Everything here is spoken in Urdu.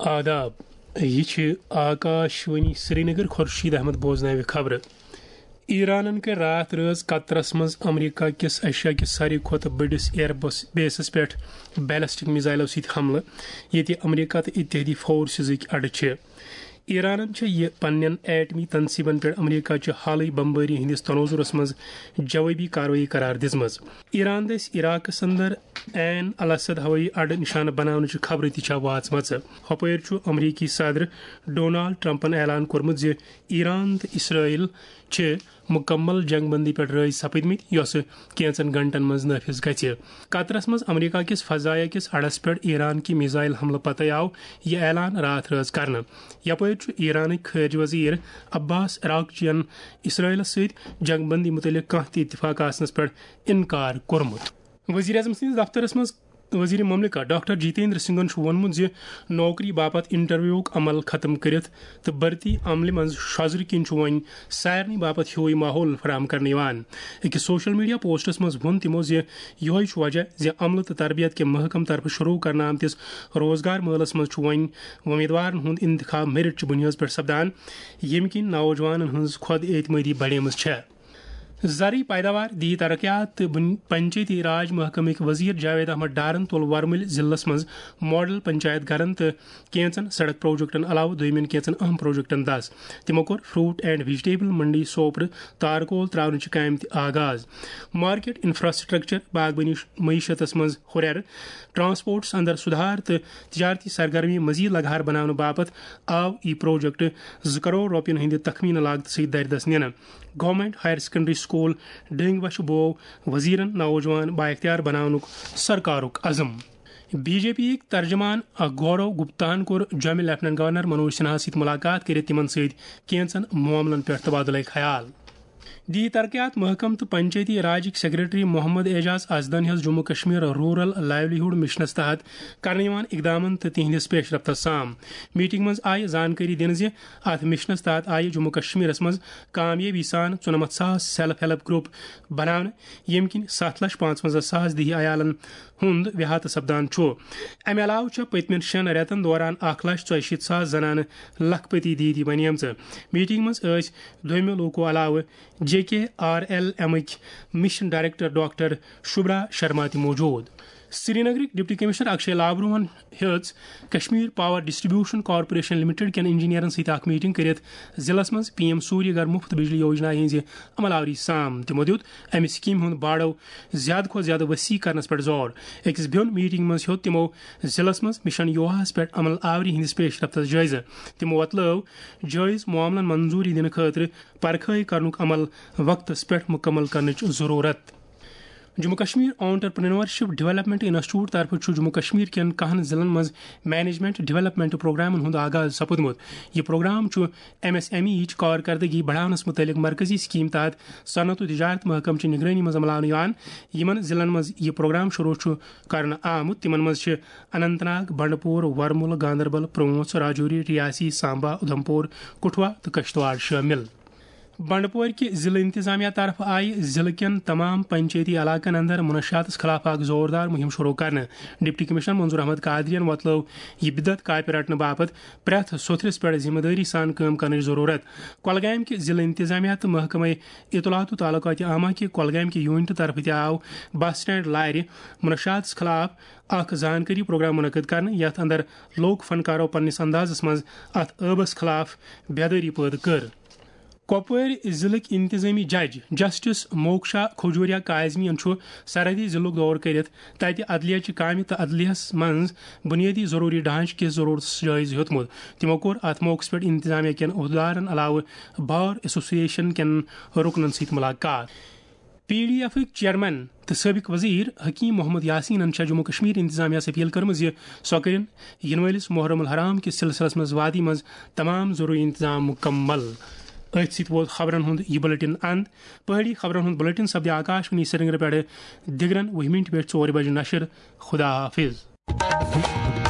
آداب یہ آکاشوانی سری نگر خورشید احمد بوزناوِ خبر ایرانن کر رات رٲژ قطرس مز امریکہ کس ایشیا کس ساروی کھوتہ بڑس ایئر بیسس پہ بیلسٹک میزائلو ست حملہ یہ امریکہ تو اتحادی فورسزک اڑ ایرانن یہ پنن ایٹمی تنصیبن پہ امریکہ چہ حالی بمباری ہندس تنوزرس مز جوابی کاروٲیی قرار دِژمٕژ ایران دس عراقس اندر عین الاسد ہوٲیی اڈٕ نشانہ بناونٕچ خبر تہ واژمژ ہپٲرۍ امریکی صدر ڈونالڈ ٹرمپن اعلان کوٚرمُت زِ ایران تو اسرائیل چھ مکمل جنگ بندی پہ رٲضۍ سپدمت یس کینژن گھنٹن مز نافذ گژھِ قطرس مز امریکہ کس فضائیہ کس اڑس پہ ایران کی میزائل حملہ پتہ آو یہ اعلان رات رٲژ کرنہٕ یپٲرۍ ایرانک خارجہ وزیر عباس عراق چین اسرائیلس ست جنگ بندی متعلق کانٛہہ تہِ اتفاق آسنس پہ انکار کوٚرمُت وزیر اعظم سندس دفترس مز وزیر مملکہ ڈاکٹر جتیندر سنگھن ووٚنمُت زِ نوکری باپت انٹرویوک عمل ختم کرتھ تو بھرتی عملہ مز شزر کن وۄنۍ سارنٕے باپت ہیوے ماحول فراہم کرنہٕ یوان أکِس سوشل میڈیا پوسٹس مز ووٚن تمو زِ یہوے وجہ زِ عملہ تو تربیت کے محکمہ طرف شروع کرنہٕ آمتس روزگار مٲلس مز وۄنۍ وۄمیدوارن ہُنٛد انتخاب میرٹ چہ بنیاد پہ سپدان ییٚمہِ کِنۍ نوجوانن ہٕنٛز خود اعتمٲدی بڑیمٕژ چھےٚ زرعی پیداوار دی ترقیات پنچایتی راج محکمک وزیر جاوید احمد ڈارن تول ورمل ضلعس مز ماڈل پنچایت گھرن تو کینچن سڑک پروجیکٹن علاوہ دویمین کینچن اہم پروجیکٹن دس تمو کور فروٹ اینڈ ویجیٹیبل منڈی سوپر تارکول تراونچ کام تہ آغاز مارکیٹ انفراسٹرکچر باغبانی معیشتس مز ہریر ٹرانسپورٹس اندر سدھار تو تجارتی سرگرمی مزید لگہار بنانے باپت آو یہ پروجیکٹ 2 کروڑ روپین ہند تخمینہ لاگت ست دردس نینہ گورنمنٹ ہائر سیکنڈری سکول ڈنگ وش بو وزیرن نوجوان بااختیار بناونک سرکارک عزم بی جے پی ترجمان گورو گپتاہن کور جومہ لیفٹنٹ گورنر منوج سنہا ست ملاقات کرت تمن ست کینچن معاملن پہ تبادلہ خیال دی ترقیات محکمہ تو پنچایتی راجک سیکرٹری محمد اعجاز ازدن ہز جموں کشمیر رورل لائیولیہڈ مشنس تحت کرنے اقدامن تو تہندس پیش رفتس سام میٹنگ مز آئی زانکاری دن زِ ات مشنس تحت آئی جموں کشمیرس مز کامیابی سان 94,000 سیلف ہیلپ گروپ بناونہٕ ییٚمہِ کِنۍ 7,55,000 دہی عیالن ہُنٛد وحات سپدان چھُ امہ علاوہ چھِ پٔتمٮ۪ن 6 رٮ۪تن دوران 1,64,000 زنانہٕ لکھپتی دیدی بنیمژٕ میٹنگ مز ٲسۍ دویمہِ لوٗکو علاوہ JKRLM mission director doctor Shubra Sharma تہِ موجود سری نگرک ڈپٹی کمشنر اکشے لابروہن ہیٚژ Kashmir power distribution corporation limited کٮ۪ن انجینئرن سۭتۍ اکھ میٹنگ کٔرِتھ ضلعس منٛز PM سوریہ گھر مفت بجلی یوجنا ہٕنٛزِ عمل آوری سام تِمو دیُت امہِ سکیٖمہِ ہُنٛد باڑو زیادٕ کھۄتہٕ زیادٕ وسیع کرنس پٮ۪ٹھ زور أکِس بیوٚن میٹنگ منٛز ہیوٚت تِمو ضلعس منٛز مشن یوہاہس پٮ۪ٹھ عمل آوری ہٕنٛدِس پیش رفتس جٲیزٕ تِمو وۄتلٲو جٲیز معاملن منظوٗری دِنہٕ خٲطرٕ پرکھٲے کرنُک عمل وقتس پٮ۪ٹھ مُکمل کرنٕچ ضروٗرت Jammu Kashmir entrepreneurship development institute طرف جموں کشمیر کٮ۪ن 10 ضلعن مز مینجمنٹ ڈیولپمنٹ پروگرامن ہند آغاز سپدمت یہ پروگرام MSME یچ کارکردگی بڑھاونس متعلق مرکزی سکیم تحت صنعت و تجارت محکمہ چہ نگرانی مز عملاونہٕ یوان یمن ضلعن مز یہ پروگرام شروع کرنہٕ آمت تمن مز اننت ناگ بنڈپور ورمل گاندربل پونٛژھ راجوری ریاسی سامبا ادھمپور کٹھوا تو کشتواڑ شامل بنڈپور کے ضلع انتظامیہ طرف آئی ضلع کٮ۪ن تمام پنچایتی علاقن اندر منشیاتس خلاف اکھ زوردار مہم شروع کرنہٕ ڈپٹی کمشنر منظور احمد قادریَن وۄتلٲو یہ بدعت کاپہِ رٹنہٕ باپت پرٛٮ۪تھ سوٚتھرِس پٮ۪ٹھ ذمہٕ دٲری سان کٲم کرنٕچ ضروٗرت کۄلگامہِ کہِ ضلع انتظامیہ تہٕ محکمہ اطلاعات و تعلقات عامہ کہِ کۄلگامہِ کہِ یوٗنٹہٕ طرفہٕ تہِ آو بس سٹینڈ لارِ منشیاتس خلاف اکھ زانکاری پروگرام منعقد کرنہٕ یتھ اندر لوک فنکارو پننس اندازس منٛز اتھ ٲبس خلاف بیدٲری پٲدٕ کٔر کۄپوٲرۍ ضلعٕکۍ انتظامی جج جسٹس موکشا کھجوریا کاظمیَن چھُ سرحدی ضلعُک دورٕ کٔرِتھ تَتہِ عدلیہ چہِ کامہِ تہٕ عدلیہس منٛز بُنیٲدی ضروٗری ڈھانچہٕ کِس ضروٗرتس جٲیزٕ ہیوٚتمُت تِمو کوٚر اتھ موقعس پٮ۪ٹھ انتظامیہ کٮ۪ن عہدٕدارن علاوٕ بار ایسوسیشن کٮ۪ن رُکنن سۭتۍ مُلاقات PDF چیئرمین تو سابق وزیر حکیم محمد یاسینن جموں کشمیر انتظامیہ اپیل کرمز سو کرن ین ولس محرم الحرام کس سلسلس مز وادی مز تمام ضروری انتظام مکمل ات ست ووت خبرن ہند یہ بلٹن اند پہاڑی خبرن ہند بلٹن سپدِ آکاشوانی سری نگر پہ دگرن 20 منٹ پہ 4 بجے نشر خدا حافظ